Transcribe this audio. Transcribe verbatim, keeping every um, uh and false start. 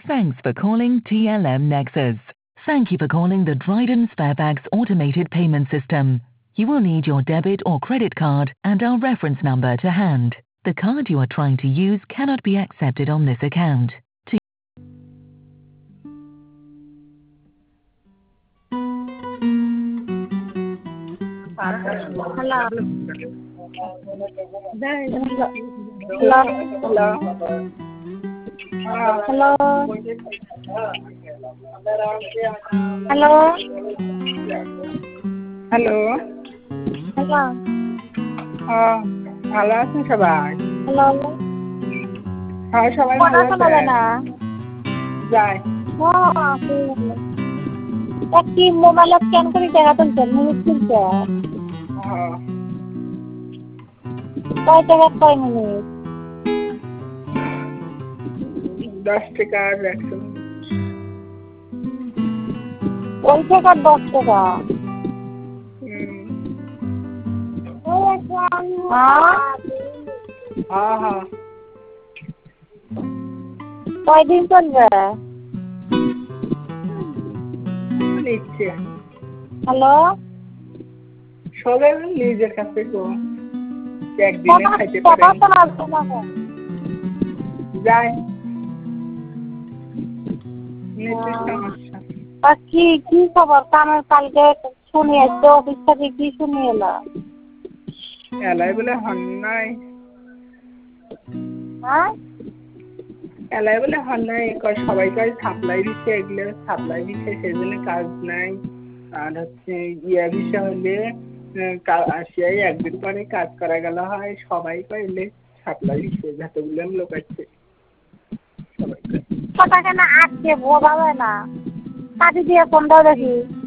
Thanks for calling T L M Nexus. Thank you for calling the Dryden Sparebags automated payment system. You will need your debit or credit card and our reference number to hand. The card you are trying to use cannot be accepted on this account. To Hello. Hello. Hello. Hello. Hello Hello. হ্যাঁ ভালো আছেন সবাই? Hello. হ্যাঁ সবাই ভালো কথা শোনা যায় আছে? না। যাই তা কি মোবাইলে স্ক্যান করে টাকা তুলছেন মিনিট তুলছে হ্যাঁ কয় টাকা কয় মিনিট? দশ টাকা আর একশো ওই টাকা দশ টাকা। হ্যাঁ হ্যাঁ কয়দিন চলবে? নিচ্ছে হ্যালো সবাই নিজের কাছে গো একদিনে খাইতে পারে যাই সমস্যা কি কি খবর? কামের কালকে শুনি আসছে অফিস থেকে কি শুনি এলো? এলাই বলে হন নাই হ্যাঁ এলাই বলে হন নাই সবাই কয় সাপ্লাই দিচ্ছে এগুলো সাপ্লাই দিচ্ছে সেজন্য কাজ নাই আর হচ্ছে ইয়া বিষয় হলে আসিয়াই একদিন পরে কাজ করা গেল হয় সবাই কয় এলে সাপ্লাই দিচ্ছে যতগুলো লোক আছে সবাই কথা কেন আজকে বোঝা যায় না কাটি দিয়ে ফোন দাও দেখি